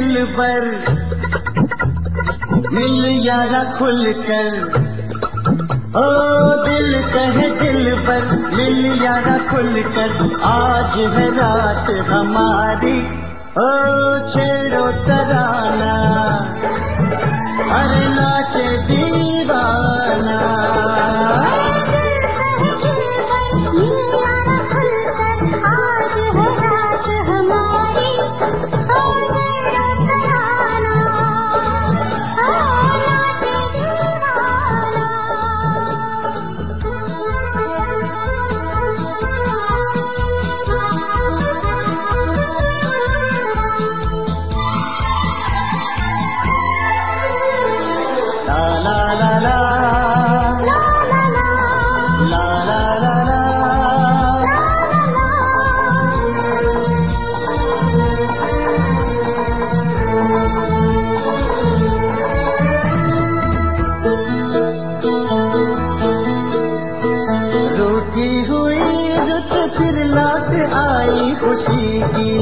दिल पर, मिल यारा खुल कर। ओ दिल कहे दिल पर, मिल यारा खुल कर। आज है रात हमारी, ओ छेड़ो तराना, अरे नाचे दीवाना। रूठी हुई रुत फिर लौट आई खुशी की,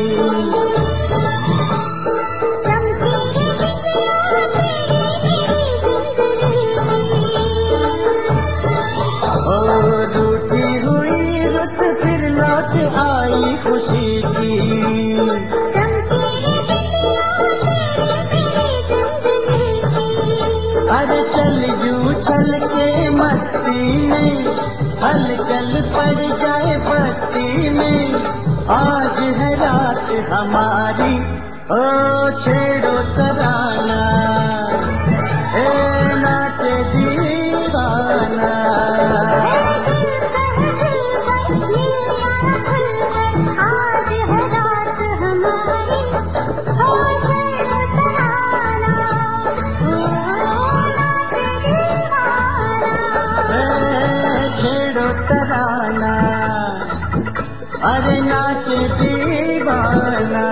ओ रूठी हुई रुत फिर लौट आई खुशी की। अरे चल यूं चल के मस्ती में, हलचल पड़ जाए बस्ती में। आज है रात हमारी, ओ छेड़ो तराना, ए नाचे दीवाना। तराना, अरे नाच दीवाना।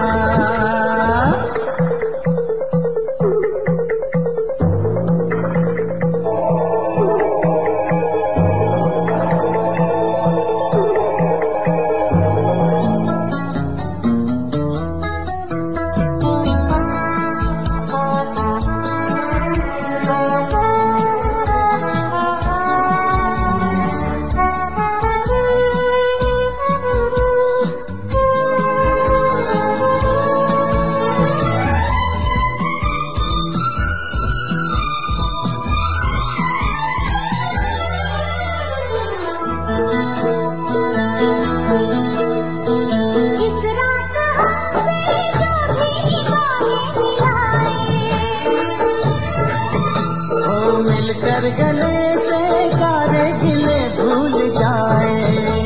मिलकर गले से सारे गिले भूल जाए,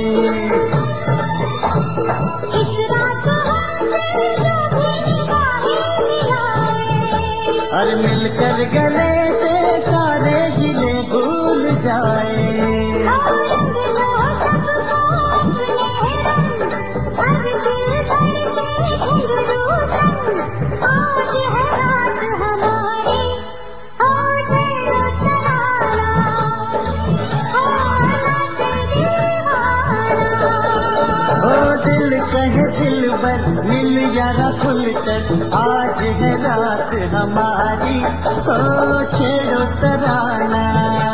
इस रात हमसे जो भी निगाहें मिलाए। और मिलकर गले से सारे गिले भूल जाए। कहे दिल पर, मिल यारा खुल कर। आज है रात हमारी, ओ छेड़ो तराना,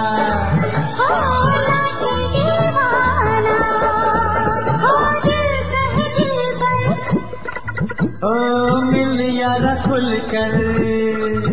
नाचे दीवाना। ओ दिल कहे दिल पर, ओ मिल यारा खुल कर।